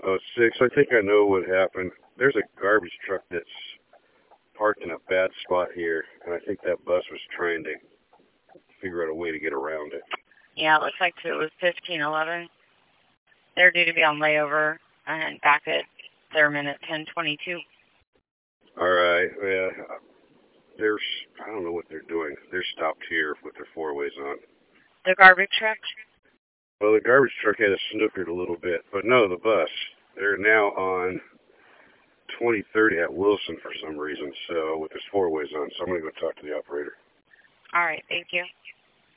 Oh, 6. I think I know what happened. There's a garbage truck that's parked in a bad spot here, and I think that bus was trying to figure out a way to get around it. Yeah, it looks like it was 1511. They're due to be on layover and back at their minute 10:22. All right. Yeah. I don't know what they're doing. They're stopped here with their four ways on. The garbage truck? Well, the garbage truck had snookered a little bit, but no, the bus. They're now on 2030 at Wilson for some reason, so with their four ways on. So I'm going to go talk to the operator. All right, thank you.